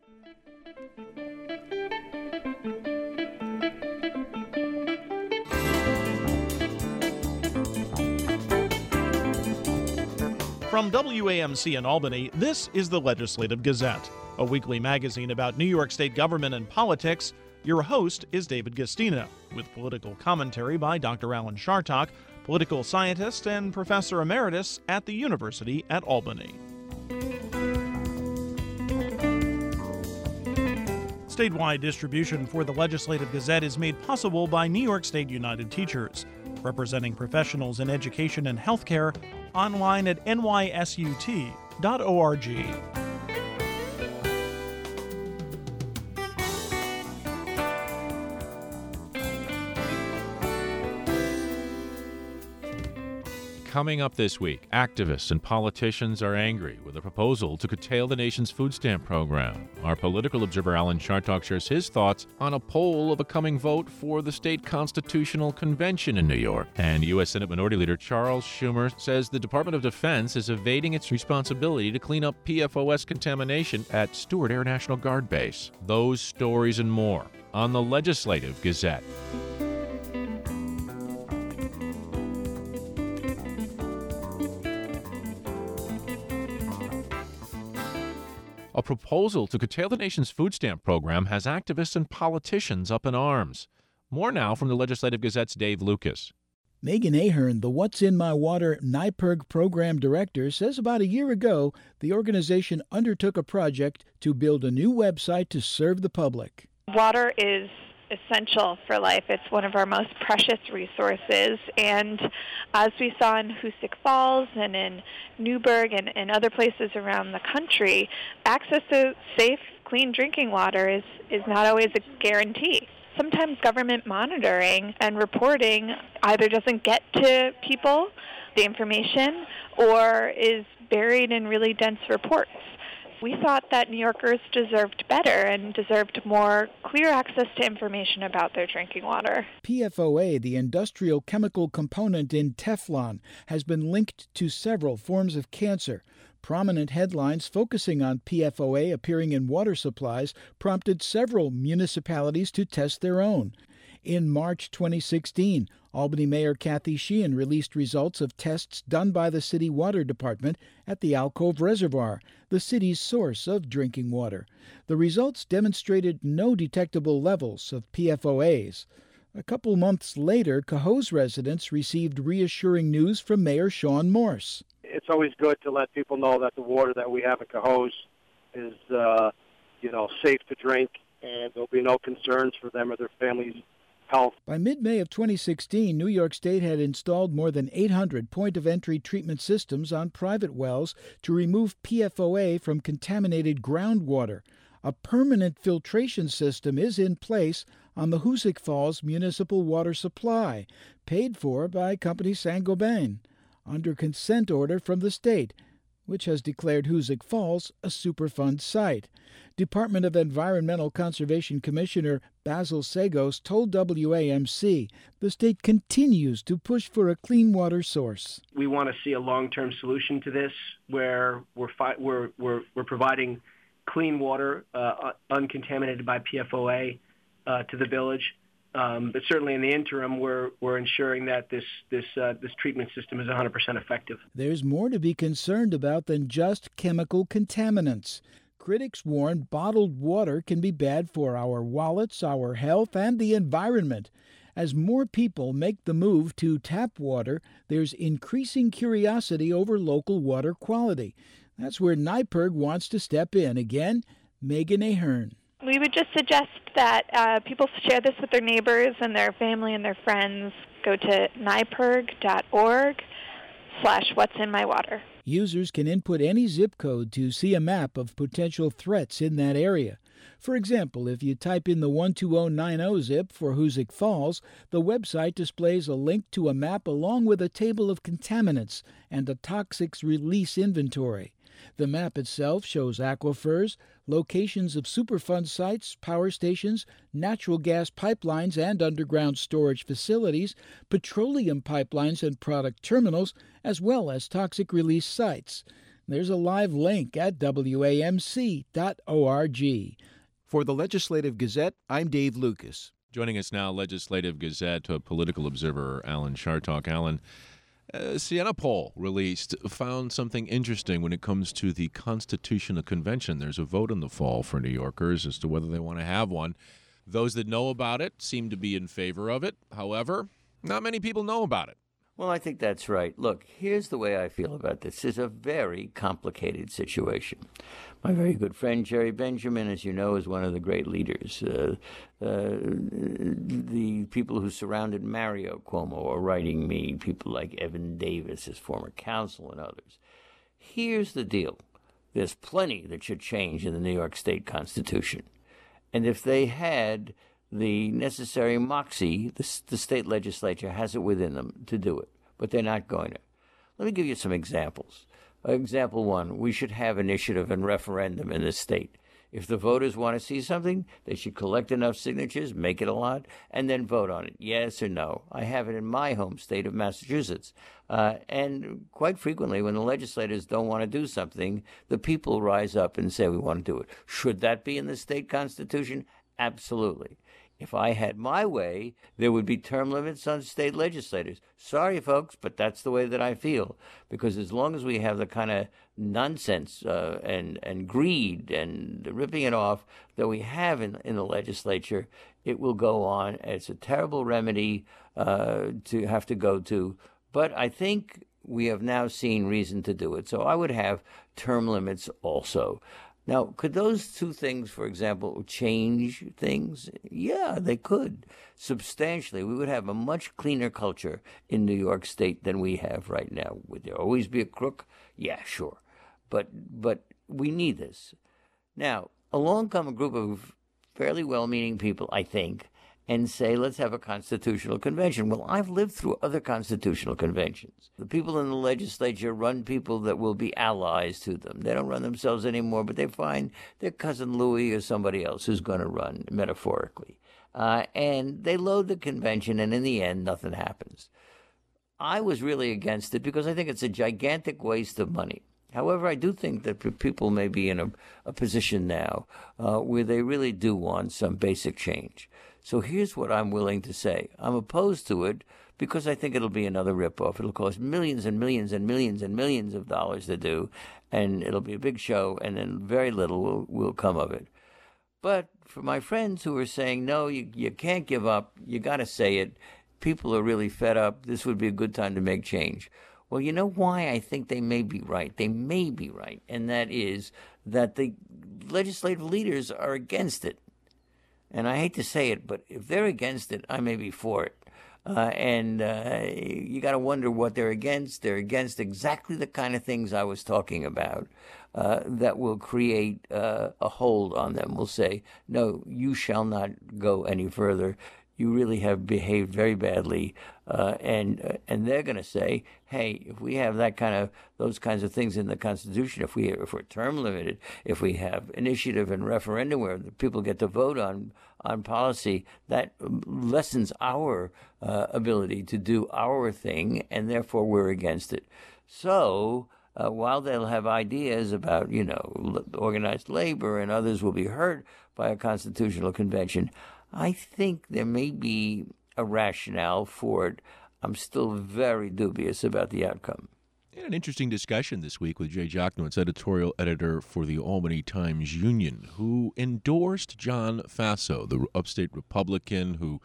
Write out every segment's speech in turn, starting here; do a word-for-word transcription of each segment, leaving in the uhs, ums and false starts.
From W A M C in Albany, this is the Legislative Gazette, a weekly magazine about New York State government and politics. Your host is David Gastina, with political commentary by Doctor Alan Chartock, political scientist and professor emeritus at the University at Albany. Statewide distribution for the Legislative Gazette is made possible by New York State United Teachers, representing professionals in education and healthcare, online at N Y S U T dot org. Coming up this week, activists and politicians are angry with a proposal to curtail the nation's food stamp program. Our political observer Alan Chartock shares his thoughts on a poll of a coming vote for the state constitutional convention in New York. And U S Senate Minority Leader Charles Schumer says the Department of Defense is evading its responsibility to clean up P F O S contamination at Stewart Air National Guard Base. Those stories and more on the Legislative Gazette. A proposal to curtail the nation's food stamp program has activists and politicians up in arms. More now from the Legislative Gazette's Dave Lucas. Megan Ahern, the What's in My Water NYPIRG program director, says about a year ago the organization undertook a project to build a new website to serve the public. Water is essential for life. It's one of our most precious resources, and as we saw in Hoosick Falls and in Newburgh and, and other places around the country, access to safe, clean drinking water is, is not always a guarantee. Sometimes government monitoring and reporting either doesn't get to people, the information, or is buried in really dense reports. We thought that New Yorkers deserved better and deserved more clear access to information about their drinking water. P F O A, the industrial chemical component in Teflon, has been linked to several forms of cancer. Prominent headlines focusing on P F O A appearing in water supplies prompted several municipalities to test their own. In March twenty sixteen, Albany Mayor Kathy Sheehan released results of tests done by the city water department at the Alcove Reservoir, the city's source of drinking water. The results demonstrated no detectable levels of P F O As. A couple months later, Cohoes residents received reassuring news from Mayor Sean Morse. It's always good to let people know that the water that we have at Cohoes is, uh, you know, safe to drink, and there'll be no concerns for them or their families' health. By mid-May of twenty sixteen, New York State had installed more than eight hundred point-of-entry treatment systems on private wells to remove P F O A from contaminated groundwater. A permanent filtration system is in place on the Hoosick Falls Municipal Water Supply, paid for by company Saint-Gobain, under consent order from the state, which has declared Hoosick Falls a Superfund site. Department of Environmental Conservation Commissioner Basil Sagos told W A M C the state continues to push for a clean water source. We want to see a long-term solution to this, where we're fi- we're, we're we're providing clean water, uh, uncontaminated by P F O A, uh, to the village. Um, but certainly in the interim, we're we're ensuring that this this uh, this treatment system is one hundred percent effective. There's more to be concerned about than just chemical contaminants. Critics warn bottled water can be bad for our wallets, our health, and the environment. As more people make the move to tap water, there's increasing curiosity over local water quality. That's where NYPIRG wants to step in. Again, Megan Ahern. We would just suggest that uh, people share this with their neighbors and their family and their friends. Go to nypirg dot org slash what's in my water. Users can input any zip code to see a map of potential threats in that area. For example, if you type in the one two zero nine zero zip for Hoosick Falls, the website displays a link to a map along with a table of contaminants and a toxics release inventory. The map itself shows aquifers, locations of Superfund sites, power stations, natural gas pipelines and underground storage facilities, petroleum pipelines and product terminals, as well as toxic release sites. There's a live link at W A M C dot org. For the Legislative Gazette, I'm Dave Lucas. Joining us now, Legislative Gazette uh, political observer Alan Chartock. Alan, a Siena poll released found something interesting when it comes to the Constitutional Convention. There's a vote in the fall for New Yorkers as to whether they want to have one. Those that know about it seem to be in favor of it. However, not many people know about it. Well, I think that's right. Look, here's the way I feel about this. It's a very complicated situation. My very good friend Jerry Benjamin, as you know, is one of the great leaders. Uh, uh, the people who surrounded Mario Cuomo are writing me, people like Evan Davis, his former counsel, and others. Here's the deal. There's plenty that should change in the New York State Constitution. And if they had the necessary moxie, the, the state legislature has it within them to do it, but they're not going to. Let me give you some examples. Example one, we should have initiative and referendum in this state. If the voters want to see something, they should collect enough signatures, make it a lot, and then vote on it, yes or no. I have it in my home state of Massachusetts. Uh, and quite frequently, when the legislators don't want to do something, the people rise up and say, we want to do it. Should that be in the state constitution? Absolutely. If I had my way, there would be term limits on state legislators. Sorry, folks, but that's the way that I feel. Because as long as we have the kind of nonsense uh, and, and greed and ripping it off that we have in, in the legislature, it will go on. It's a terrible remedy uh, to have to go to. But I think we have now seen reason to do it. So I would have term limits also. Now, could those two things, for example, change things? Yeah, they could. Substantially. We would have a much cleaner culture in New York State than we have right now. Would there always be a crook? Yeah, sure. But but we need this. Now, along come a group of fairly well-meaning people, I think, and say, let's have a constitutional convention. Well, I've lived through other constitutional conventions. The people in the legislature run people that will be allies to them. They don't run themselves anymore, but they find their cousin Louis or somebody else who's going to run, metaphorically. Uh, and they load the convention, and in the end, nothing happens. I was really against it because I think it's a gigantic waste of money. However, I do think that people may be in a, a position now uh, where they really do want some basic change. So here's what I'm willing to say. I'm opposed to it because I think it'll be another ripoff. It'll cost millions and millions and millions and millions of dollars to do, and it'll be a big show, and then very little will, will come of it. But for my friends who are saying, no, you, you can't give up, you got to say it, people are really fed up, this would be a good time to make change. Well, you know why I think they may be right? They may be right, and that is that the legislative leaders are against it. And I hate to say it, but if they're against it, I may be for it. Uh, and uh, you got to wonder what they're against. They're against exactly the kind of things I was talking about uh, that will create uh, a hold on them. Will say, no, you shall not go any further. You really have behaved very badly, uh, and uh, and they're going to say, hey, if we have that kind of those kinds of things in the Constitution, if we if we're term limited, if we have initiative and referendum where the people get to vote on on policy, that lessens our uh, ability to do our thing, and therefore we're against it. So uh, while they'll have ideas about you know organized labor and others will be hurt by a constitutional convention, I think there may be a rationale for it. I'm still very dubious about the outcome. We had an interesting discussion this week with Jay Jachnowitz, editorial editor for the Albany Times-Union, who endorsed John Faso, the upstate Republican who,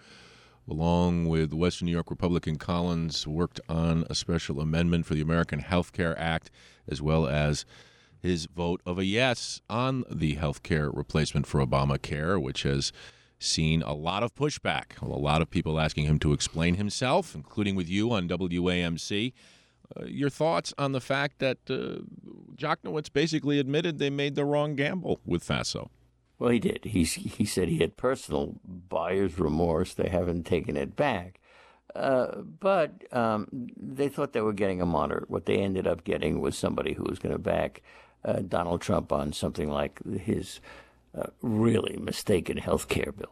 along with Western New York Republican Collins, worked on a special amendment for the American Health Care Act, as well as his vote of a yes on the health care replacement for Obamacare, which has seen a lot of pushback, a lot of people asking him to explain himself, including with you on W A M C. Uh, your thoughts on the fact that uh, Jachnowitz basically admitted they made the wrong gamble with Faso? Well, he did. He, he said he had personal buyer's remorse. They haven't taken it back. Uh, but um, they thought they were getting a moderate. What they ended up getting was somebody who was going to back uh, Donald Trump on something like his Uh, really mistaken health care bill.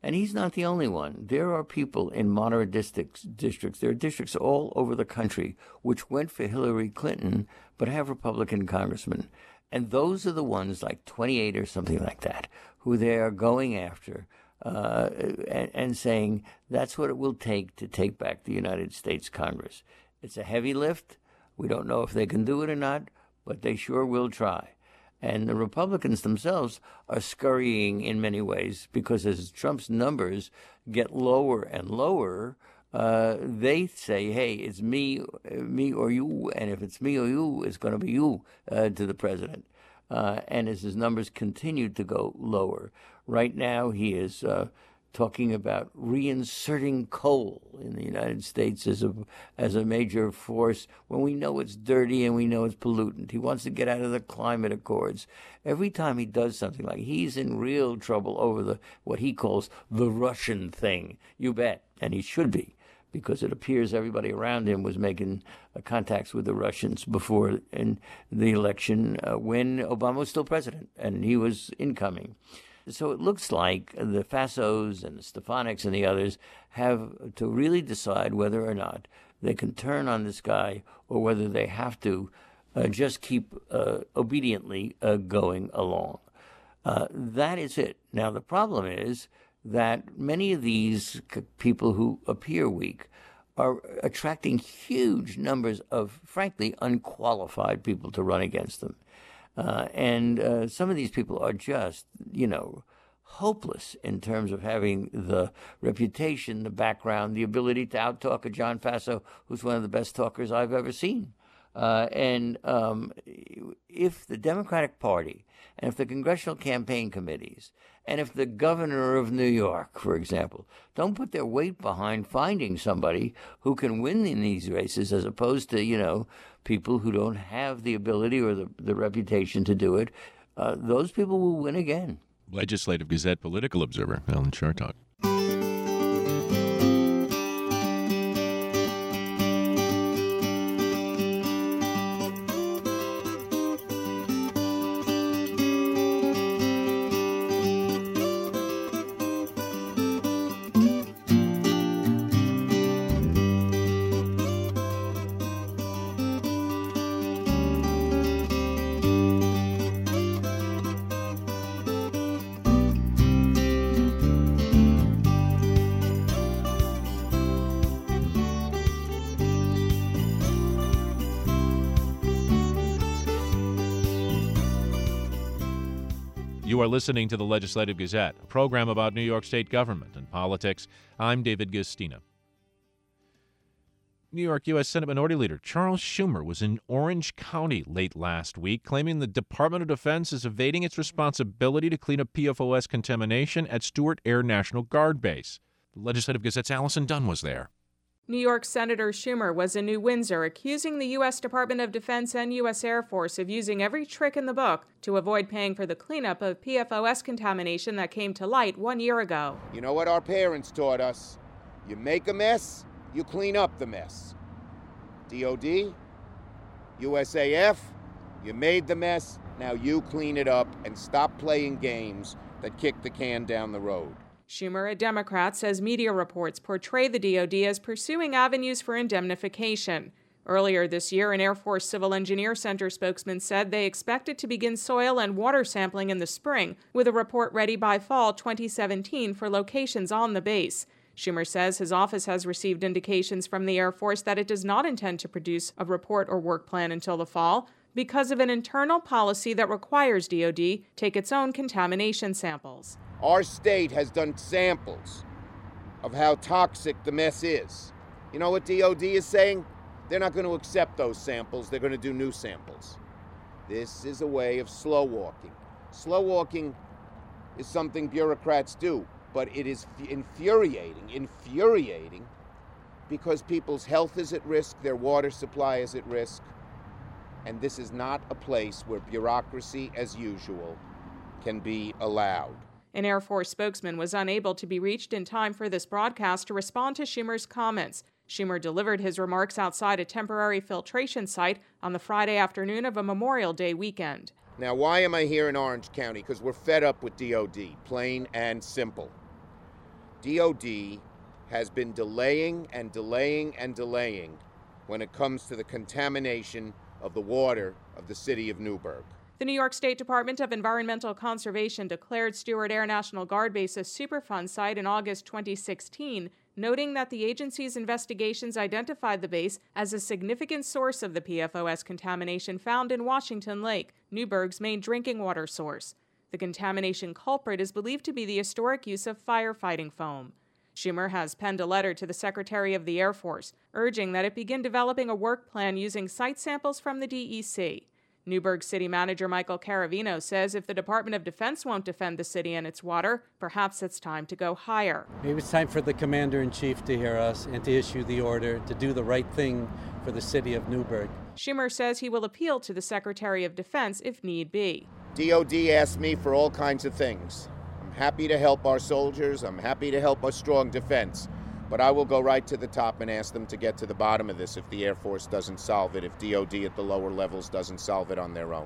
And he's not the only one. There are people in moderate districts, districts. There are districts all over the country which went for Hillary Clinton but have Republican congressmen. And those are the ones, like twenty-eight or something like that, who they are going after uh, and, and saying that's what it will take to take back the United States Congress. It's a heavy lift. We don't know if they can do it or not, but they sure will try. And the Republicans themselves are scurrying in many ways because as Trump's numbers get lower and lower, uh, they say, hey, it's me, me or you. And if it's me or you, it's going to be you uh, to the president. Uh, and as his numbers continue to go lower, right now he is uh, talking about reinserting coal in the United States as a as a major force when we know it's dirty and we know it's pollutant. He wants to get out of the climate accords. Every time he does something like he's in real trouble over the what he calls the Russian thing. You bet, and he should be, because it appears everybody around him was making uh, contacts with the Russians before in the election uh, when Obama was still president and he was incoming. So it looks like the Fassos and the Stefaniks and the others have to really decide whether or not they can turn on this guy or whether they have to uh, just keep uh, obediently uh, going along. Uh, that is it. Now, the problem is that many of these c- people who appear weak are attracting huge numbers of, frankly, unqualified people to run against them. Uh, and uh, some of these people are just, you know, hopeless in terms of having the reputation, the background, the ability to out-talk a John Faso, who's one of the best talkers I've ever seen. Uh, and um, if the Democratic Party and if the congressional campaign committees and if the governor of New York, for example, don't put their weight behind finding somebody who can win in these races as opposed to, you know, people who don't have the ability or the, the reputation to do it, uh, those people will win again. Legislative Gazette political observer Alan Chartock. You are listening to the Legislative Gazette, a program about New York State government and politics. I'm David Guistina. New York U S Senate Minority Leader Charles Schumer was in Orange County late last week, claiming the Department of Defense is evading its responsibility to clean up P F O S contamination at Stewart Air National Guard Base. The Legislative Gazette's Allison Dunn was there. New York Senator Schumer was in New Windsor accusing the U S Department of Defense and U S Air Force of using every trick in the book to avoid paying for the cleanup of P F O S contamination that came to light one year ago. You know what our parents taught us? You make a mess, you clean up the mess. D O D, U S A F, you made the mess, now you clean it up and stop playing games that kick the can down the road. Schumer, a Democrat, says media reports portray the D O D as pursuing avenues for indemnification. Earlier this year, an Air Force Civil Engineer Center spokesman said they expected to begin soil and water sampling in the spring, with a report ready by fall twenty seventeen for locations on the base. Schumer says his office has received indications from the Air Force that it does not intend to produce a report or work plan until the fall because of an internal policy that requires D O D take its own contamination samples. Our state has done samples of how toxic the mess is. You know what D O D is saying? They're not going to accept those samples. They're going to do new samples. This is a way of slow walking. Slow walking is something bureaucrats do, but it is infuriating, infuriating, because people's health is at risk, their water supply is at risk, and this is not a place where bureaucracy, as usual, can be allowed. An Air Force spokesman was unable to be reached in time for this broadcast to respond to Schumer's comments. Schumer delivered his remarks outside a temporary filtration site on the Friday afternoon of a Memorial Day weekend. Now, why am I here in Orange County? Because we're fed up with D O D, plain and simple. D O D has been delaying and delaying and delaying when it comes to the contamination of the water of the city of Newburgh. The New York State Department of Environmental Conservation declared Stewart Air National Guard Base a Superfund site in August twenty sixteen, noting that the agency's investigations identified the base as a significant source of the P F O S contamination found in Washington Lake, Newburgh's main drinking water source. The contamination culprit is believed to be the historic use of firefighting foam. Schumer has penned a letter to the Secretary of the Air Force, urging that it begin developing a work plan using site samples from the D E C. Newburgh City Manager Michael Caravino says if the Department of Defense won't defend the city and its water, perhaps it's time to go higher. Maybe it's time for the Commander-in-Chief to hear us and to issue the order to do the right thing for the city of Newburgh. Schumer says he will appeal to the Secretary of Defense if need be. D O D asked me for all kinds of things. I'm happy to help our soldiers. I'm happy to help a strong defense. But I will go right to the top and ask them to get to the bottom of this if the Air Force doesn't solve it, if D O D at the lower levels doesn't solve it on their own.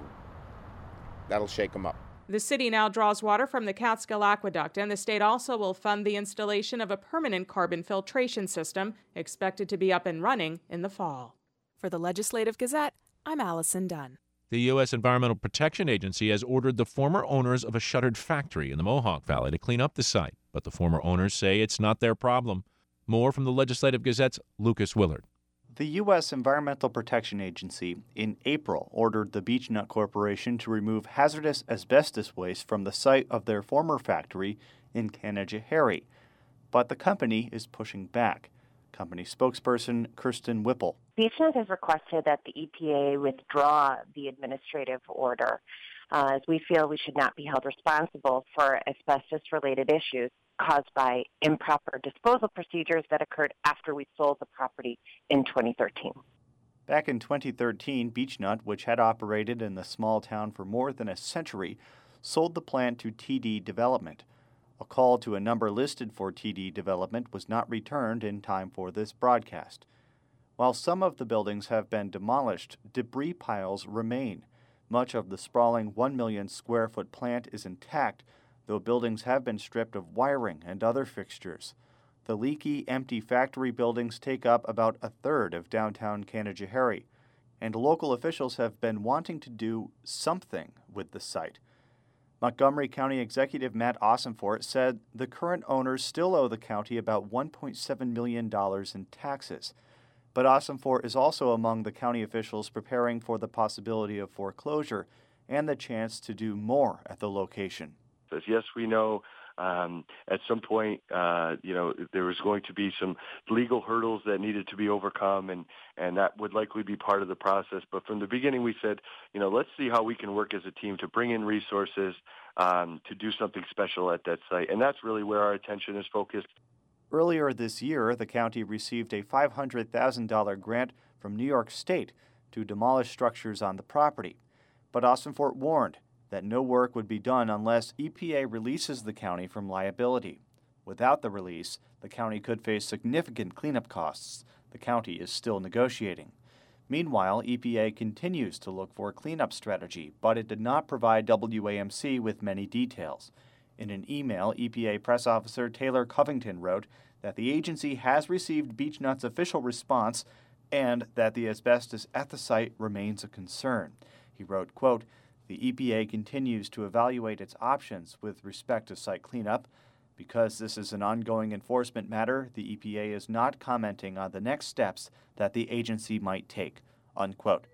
That'll shake them up. The city now draws water from the Catskill Aqueduct, and the state also will fund the installation of a permanent carbon filtration system, expected to be up and running in the fall. For the Legislative Gazette, I'm Allison Dunn. The U S Environmental Protection Agency has ordered the former owners of a shuttered factory in the Mohawk Valley to clean up the site, but the former owners say it's not their problem. More from the Legislative Gazette's Lucas Willard. The U S Environmental Protection Agency in April ordered the Beechnut Corporation to remove hazardous asbestos waste from the site of their former factory in Canajoharie, but the company is pushing back. Company spokesperson Kirsten Whipple. Beechnut has requested that the E P A withdraw the administrative order, uh, as we feel we should not be held responsible for asbestos-related issues caused by improper disposal procedures that occurred after we sold the property in twenty thirteen. Back in twenty thirteen, Beechnut, which had operated in the small town for more than a century, sold the plant to T D Development. A call to a number listed for T D Development was not returned in time for this broadcast. While some of the buildings have been demolished, debris piles remain. Much of the sprawling one million square foot plant is intact, though buildings have been stripped of wiring and other fixtures. The leaky, empty factory buildings take up about a third of downtown Canajoharie, and local officials have been wanting to do something with the site. Montgomery County Executive Matt Ossenfort said the current owners still owe the county about one point seven million dollars in taxes. But Ossenfort is also among the county officials preparing for the possibility of foreclosure and the chance to do more at the location. Yes, we know um, at some point, uh, you know, there was going to be some legal hurdles that needed to be overcome, and, and that would likely be part of the process. But from the beginning, we said, you know, let's see how we can work as a team to bring in resources um, to do something special at that site. And that's really where our attention is focused. Earlier this year, the county received a five hundred thousand dollars grant from New York State to demolish structures on the property. But Ossenfort warned that no work would be done unless E P A releases the county from liability. Without the release, the county could face significant cleanup costs. The county is still negotiating. Meanwhile, E P A continues to look for a cleanup strategy, but it did not provide W A M C with many details. In an email, E P A press officer Taylor Covington wrote that the agency has received Beechnut's official response and that the asbestos at the site remains a concern. He wrote, quote, "The E P A continues to evaluate its options with respect to site cleanup. Because this is an ongoing enforcement matter, the E P A is not commenting on the next steps that the agency might take," unquote.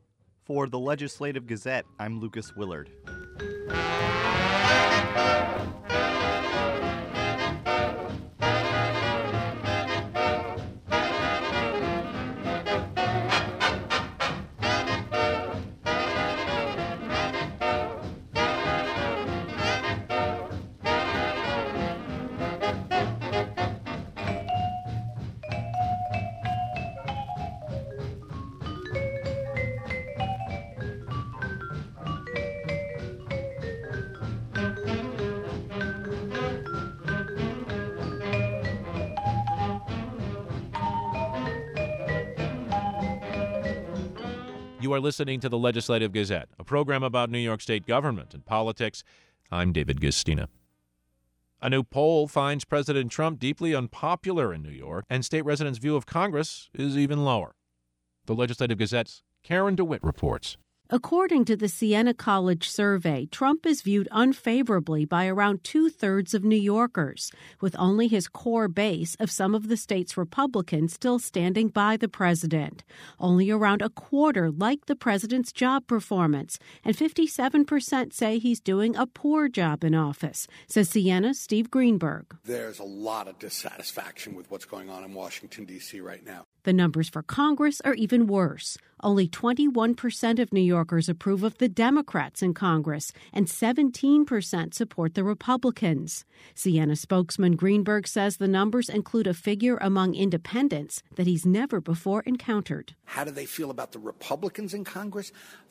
For the Legislative Gazette, I'm Lucas Willard. You are listening to the Legislative Gazette, a program about New York State government and politics. I'm David Gistina. A new poll finds President Trump deeply unpopular in New York, and state residents' view of Congress is even lower. The Legislative Gazette's Karen DeWitt reports. According to the Siena College survey, Trump is viewed unfavorably by around two-thirds of New Yorkers, with only his core base of some of the state's Republicans still standing by the president. Only around a quarter like the president's job performance, and fifty-seven percent say he's doing a poor job in office, says Siena's Steve Greenberg. There's a lot of dissatisfaction with what's going on in Washington, D C right now. The numbers for Congress are even worse. Only twenty-one percent of New Yorkers approve of the Democrats in Congress, and seventeen percent support the Republicans. Siena spokesman Greenberg says the numbers include a figure among independents that he's never before encountered. How do they feel about the Republicans in Congress?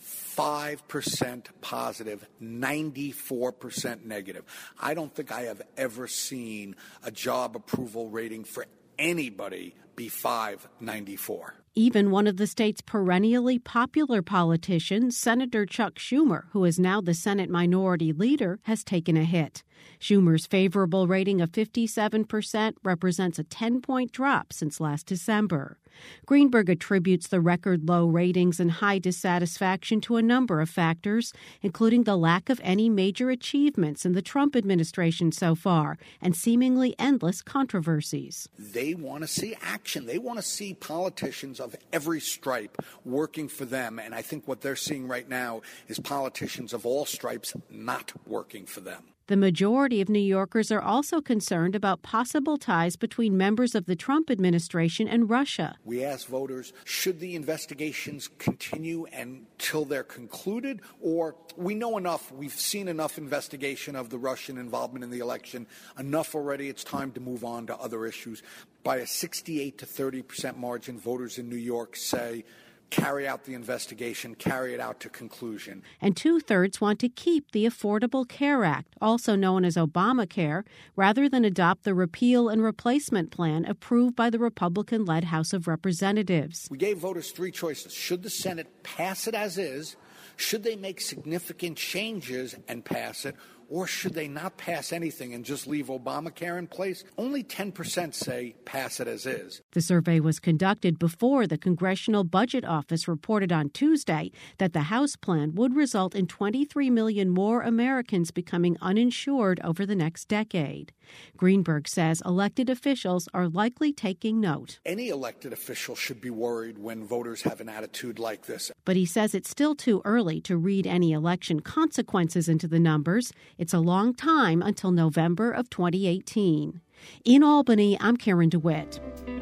five percent positive, ninety-four percent negative. I don't think I have ever seen a job approval rating for anybody be five ninety-four. Even one of the state's perennially popular politicians, Senator Chuck Schumer, who is now the Senate Minority Leader, has taken a hit. Schumer's favorable rating of fifty-seven percent represents a ten-point drop since last December. Greenberg attributes the record low ratings and high dissatisfaction to a number of factors, including the lack of any major achievements in the Trump administration so far and seemingly endless controversies. They want to see action. They want to see politicians of every stripe working for them. And I think what they're seeing right now is politicians of all stripes not working for them. The majority of New Yorkers are also concerned about possible ties between members of the Trump administration and Russia. We asked voters, should the investigations continue until they're concluded? Or we know enough, we've seen enough investigation of the Russian involvement in the election, enough already, it's time to move on to other issues. By a sixty-eight to thirty percent margin, voters in New York say, carry out the investigation, carry it out to conclusion. And two-thirds want to keep the Affordable Care Act, also known as Obamacare, rather than adopt the repeal and replacement plan approved by the Republican-led House of Representatives. We gave voters three choices. Should the Senate pass it as is? Should they make significant changes and pass it? Or should they not pass anything and just leave Obamacare in place? Only ten percent say pass it as is. The survey was conducted before the Congressional Budget Office reported on Tuesday that the House plan would result in twenty-three million more Americans becoming uninsured over the next decade. Greenberg says elected officials are likely taking note. Any elected official should be worried when voters have an attitude like this. But he says it's still too early to read any election consequences into the numbers. It's a long time until November of twenty eighteen. In Albany, I'm Karen DeWitt.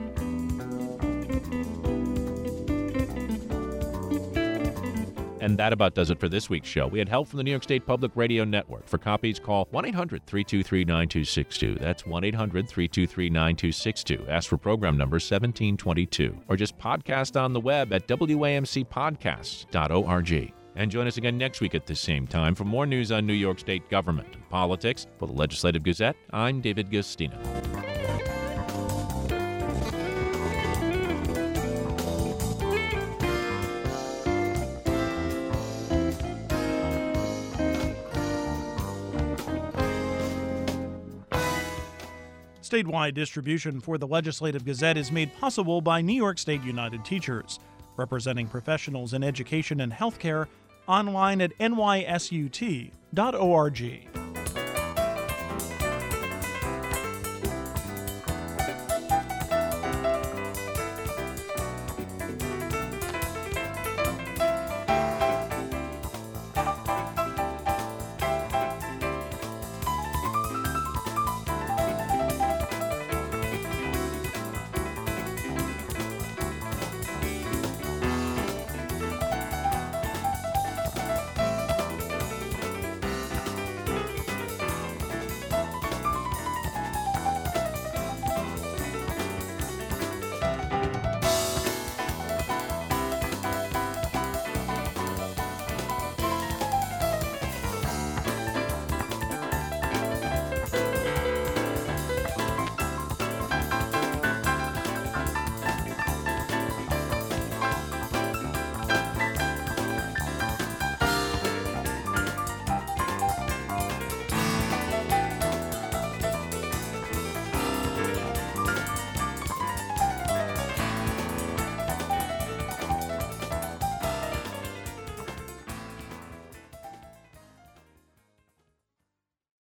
And that about does it for this week's show. We had help from the New York State Public Radio Network. For copies, call one eight hundred three two three nine two six two. That's one eight hundred three two three nine two six two. Ask for program number seventeen twenty-two. Or just podcast on the web at W A M C podcasts dot org. And join us again next week at the same time for more news on New York State government and politics. For the Legislative Gazette, I'm David Gustino. Statewide distribution for the Legislative Gazette is made possible by New York State United Teachers, representing professionals in education and healthcare, online at N Y S U T dot org.